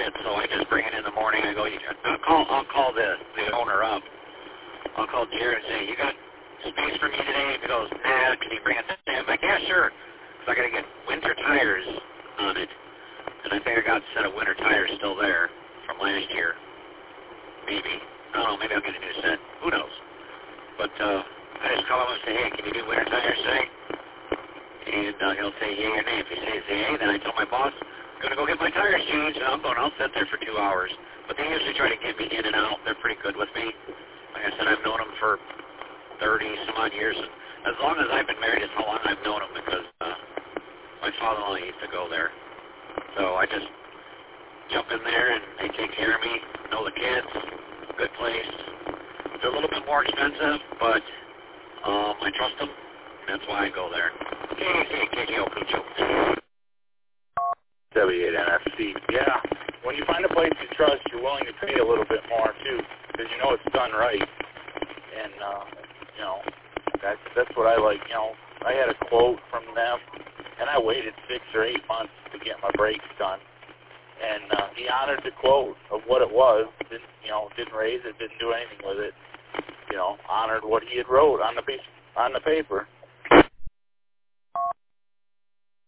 it, so I just bring it in the morning. I go, I'll call the owner up. I'll call Jared and say, you got space for me today? If he goes, nah, can you bring it today? I'm like, yeah, sure. So I got to get winter tires on it. And I think I got a set of winter tires still there from last year. Maybe. I don't know, maybe I'll get a new set. Who knows? But I just call him and say, hey, can you do winter tires today? And he'll say yay or nay. If he says yay, then I tell my boss, I'm going to go get my tires changed, and I'll sit there for 2 hours. But they usually try to get me in and out. They're pretty good with me. Like I said, I've known them for 30-some-odd years. And as long as I've been married, it's how long I've known them, because my father-in-law used to go there. So I just jump in there, and they take care of me, know the kids, good place. They're a little bit more expensive, but I trust them. That's why I go there. KKO Cucho. W8NFC. Yeah. When you find a place you trust, you're willing to pay a little bit more, too, because you know it's done right. And, you know, that's what I like. You know, I had a quote from them, and I waited 6 or 8 months to get my brakes done. And he honored the quote of what it was. Didn't raise it, didn't do anything with it. You know, honored what he had wrote on the paper.